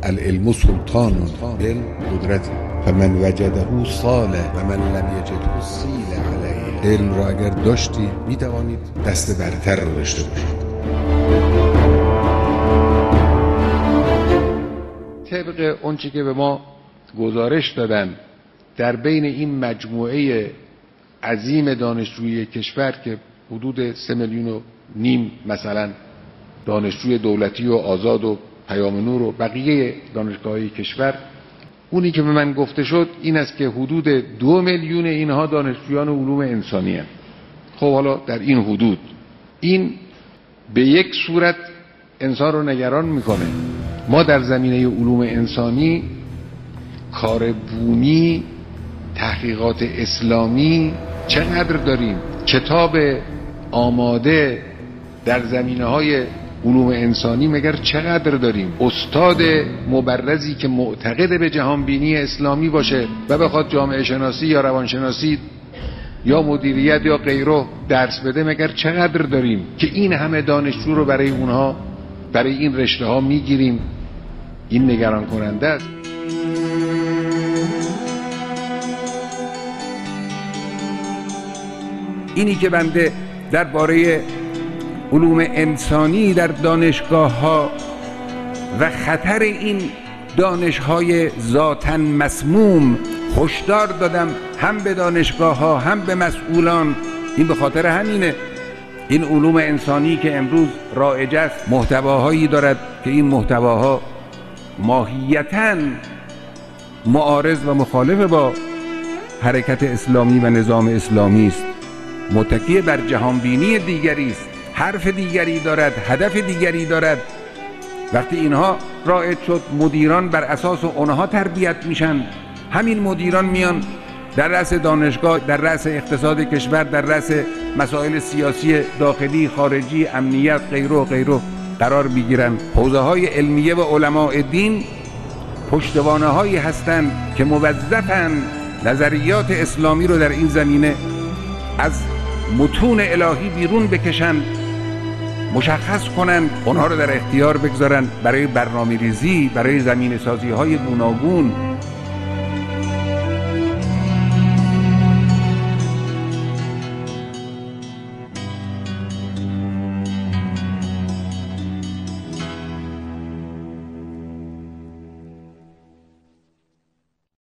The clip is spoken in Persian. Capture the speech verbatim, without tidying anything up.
العلم سلطان، علم قدرت، فمن وجده صالح و من لم یجده سیل علیه. علم را اگر داشتی می توانید دست برتر رو داشته باشید. طبق اونچه که به ما گزارش دادن در بین این مجموعه عظیم دانشجوی کشور که حدود سه میلیون و نیم مثلا دانشجوی دولتی و آزاد و پیام نور و بقیه دانشگاه‌های کشور، اونی که به من گفته شد این است که حدود دو میلیون اینها دانشجویان علوم انسانی هستند. خب حالا در این حدود این به یک صورت انسان رو نگران میکنه. ما در زمینه علوم انسانی کار بومی، تحقیقات اسلامی چقدر داریم، کتاب آماده در زمینه‌های علوم انسانی مگر چقدر داریم، استاد مبرزی که معتقد به جهانبینی اسلامی باشه و بخواد جامعه شناسی یا روانشناسی یا مدیریت یا غیره درس بده مگر چقدر داریم که این همه دانشجو رو برای اونها، برای این رشته ها میگیریم. این نگران کننده است. اینی که بنده درباره علوم انسانی در دانشگاه ها و خطر این دانش های ذاتاً مسموم هشدار دادم، هم به دانشگاه ها هم به مسئولان، این به خاطر همینه. این علوم انسانی که امروز رایج است محتواهایی دارد که این محتواها ماهیتاً معارض و مخالف با حرکت اسلامی و نظام اسلامی است، متکی بر جهانبینی دیگری است، حرف دیگری دارد، هدف دیگری دارد. وقتی اینها رایج شد مدیران بر اساس اونها تربیت میشن، همین مدیران میان در رأس دانشگاه، در رأس اقتصاد کشور، در رأس مسائل سیاسی داخلی خارجی، امنیت غیره و غیره قرار میگیرن. حوزه های علمیه و علماء دین پشتوانه هایی هستند که موظفن نظریات اسلامی رو در این زمینه از متون الهی بیرون بکشن، مشخص کنن، اونها رو در اختیار بگذارن برای برنامه ریزی، برای زمینه سازی های گوناگون